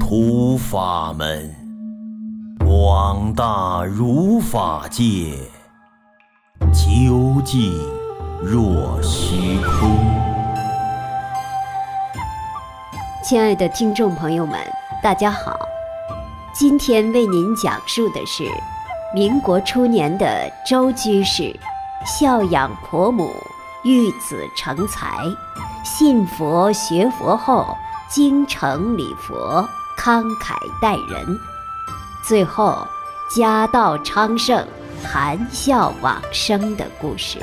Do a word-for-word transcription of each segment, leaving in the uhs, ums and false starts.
突法门，广大如法界，究竟若虚空。 亲爱的听众朋友们，大家好，今天为您讲述的是民国初年的周居士孝养婆母，育子成才，信佛学佛后精诚礼佛，慷慨待人，最后家道昌盛，含笑往生的故事。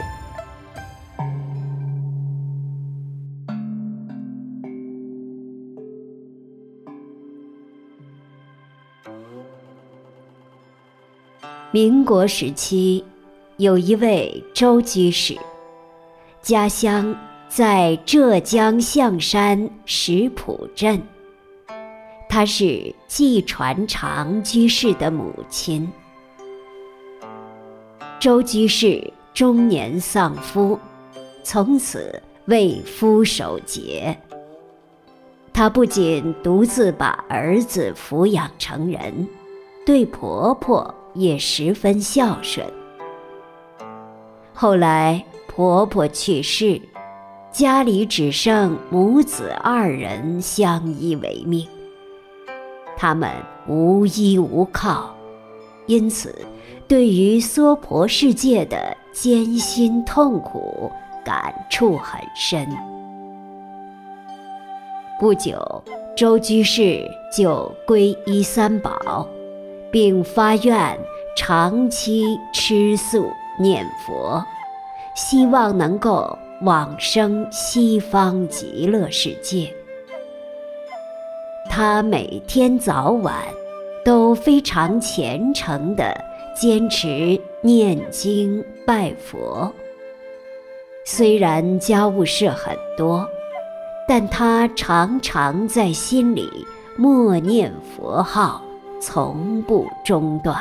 民国时期，有一位周居士，家乡在浙江象山石浦镇。她是季传常居士的母亲。周居士中年丧夫，从此为夫守节。她不仅独自把儿子抚养成人，对婆婆也十分孝顺。后来婆婆去世，家里只剩母子二人相依为命，他们无依无靠，因此对于娑婆世界的艰辛痛苦感触很深。不久，周居士就皈依三宝，并发愿长期吃素念佛，希望能够往生西方极乐世界。他每天早晚都非常虔诚地坚持念经拜佛。虽然家务事很多，但他常常在心里默念佛号，从不中断。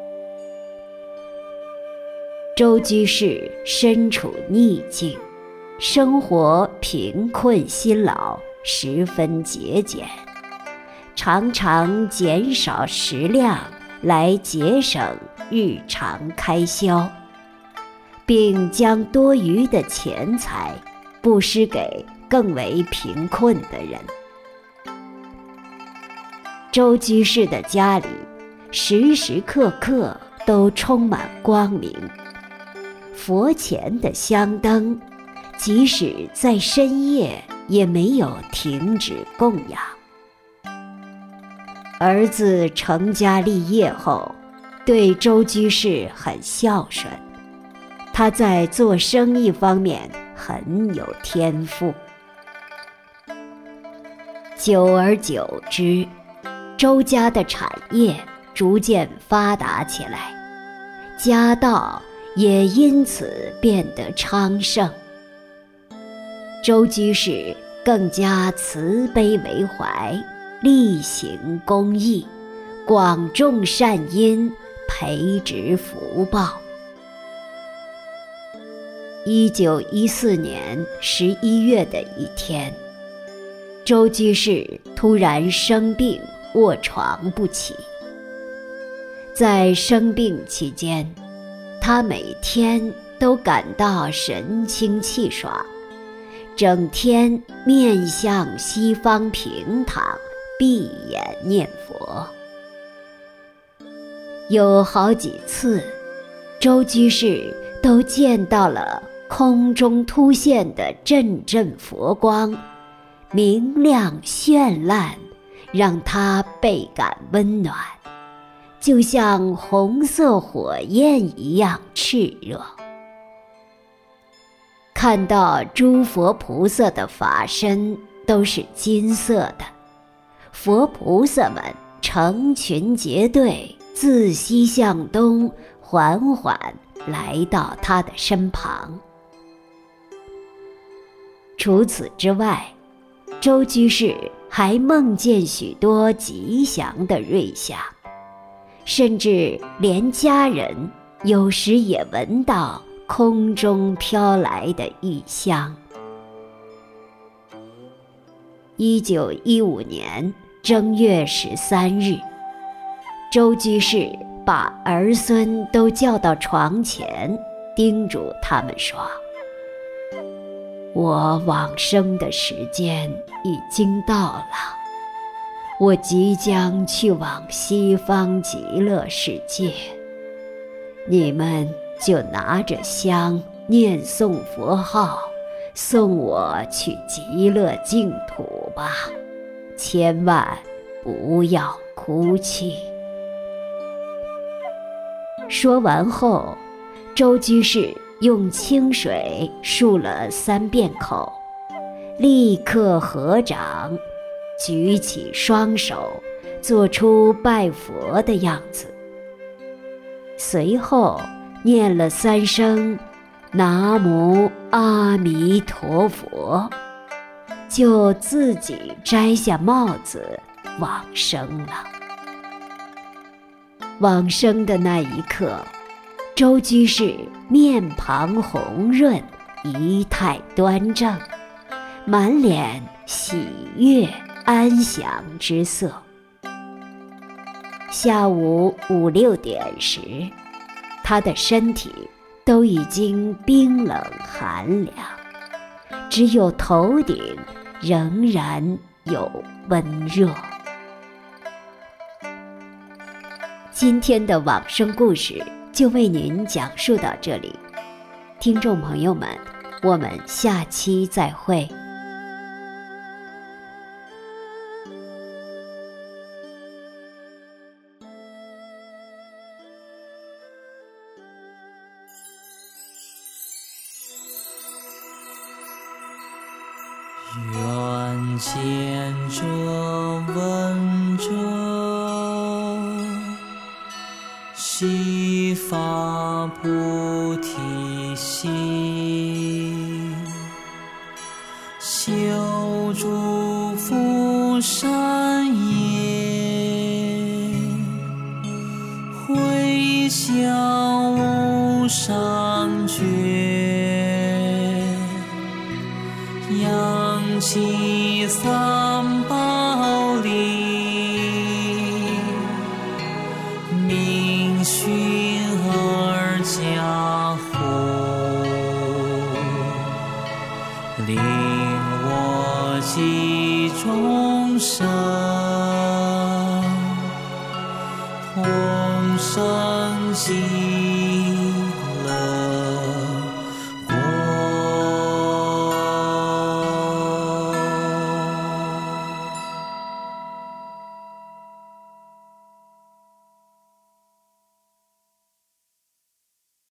周居士身处逆境，生活贫困辛劳，十分节俭，常常减少食量来节省日常开销，并将多余的钱财布施给更为贫困的人。周居士的家里时时刻刻都充满光明，佛前的香灯即使在深夜也没有停止供养。儿子成家立业后，对周居士很孝顺，他在做生意方面很有天赋。久而久之，周家的产业逐渐发达起来，家道也因此变得昌盛。周居士更加慈悲为怀，力行公益，广种善因，培植福报。一九一四年十一月的一天，周居士突然生病，卧床不起。在生病期间，他每天都感到神清气爽，整天面向西方平躺，闭眼念佛。有好几次，周居士都见到了空中突现的阵阵佛光，明亮绚烂，让他倍感温暖，就像红色火焰一样炽热。看到诸佛菩萨的法身都是金色的，佛菩萨们成群结队，自西向东，缓缓来到他的身旁。除此之外，周居士还梦见许多吉祥的瑞相，甚至连家人有时也闻到空中飘来的异香。一九一五年， 正月十三日，周居士把儿孙都叫到床前，叮嘱他们说：我往生的时间已经到了，我即将去往西方极乐世界，你们就拿着香念诵佛号，送我去极乐净土吧，千万不要哭泣。说完后，周居士用清水漱了三遍口，立刻合掌，举起双手，做出拜佛的样子。随后念了三声南无阿弥陀佛，就自己摘下帽子往生了。往生的那一刻，周居士面庞红润，仪态端正，满脸喜悦安详之色。下午五六点时，他的身体都已经冰冷寒凉，只有头顶仍然有温热。今天的往生故事就为您讲述到这里，听众朋友们，我们下期再会。 愿见者闻者，悉发菩提心，修诸福善业，回向无上觉，扬起三宝力，明熏而加护，令我及众生同生极